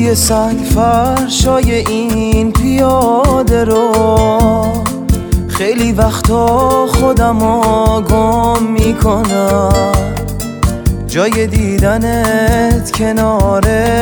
روی سنگ فرشای این پیاده رو خیلی وقتا خودمو گم میکنم، جای دیدنت کنار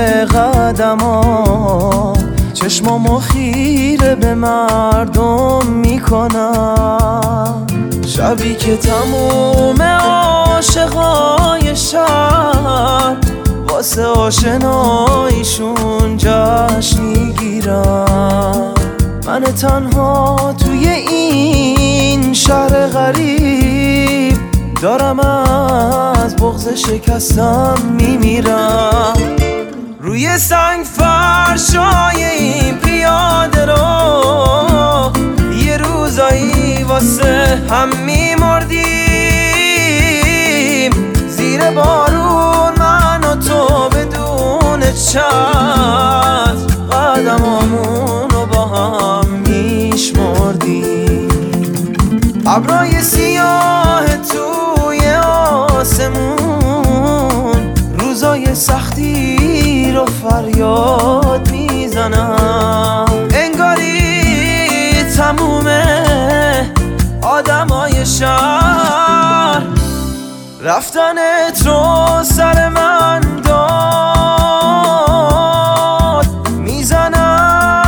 قدما چشمامو خیره به مردم میکنم. شبی که تموم عاشقای شهر واسه آشناییشون جشن میگیرن، من تنها توی این شهر غریب دارم از بغض شکستم میمیرم. روی سنگ فرشای این پیاده رو یه روزایی واسه هم میمردیم، زیر بارون من و تو بدون چتر قدمامونو با هم میشمردیم. ابرای سیاه توی آسمون روزای سختی رو فریاد میزنم، انگاری تموم آدمای شهر رفتنت رو سر من داد میزنم.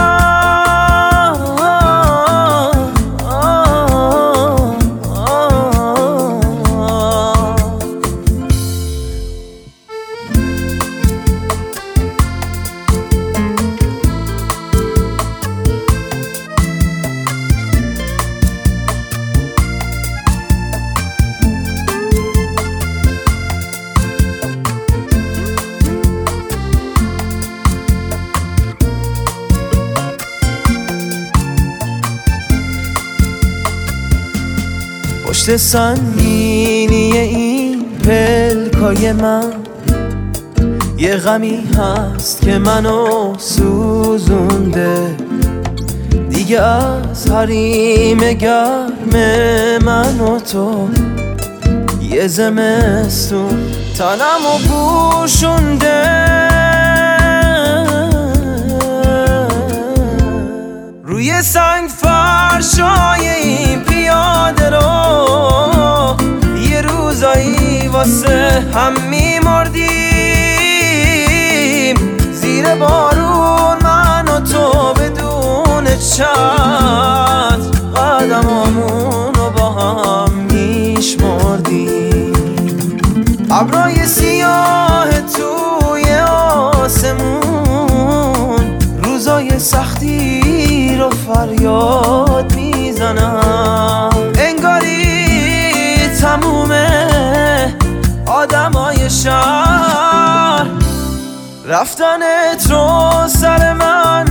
پشت سنگینی این پلکای من یه غمی هست که منو سوزونده، دیگه از حریم گرم من و تو یه زمستون تنمو پوشونده. روی سنگ فرشای این پیاده رو یه روزایی واسه هم میمردیم، زیر بارون من و تو بدون چتر قدمامونو با هم میشمردیم. ابرای سیاه توی آسمون روزای سختی رو فریاد میزنم، انگاری تموم آدمای شهر رفتنت رو سر من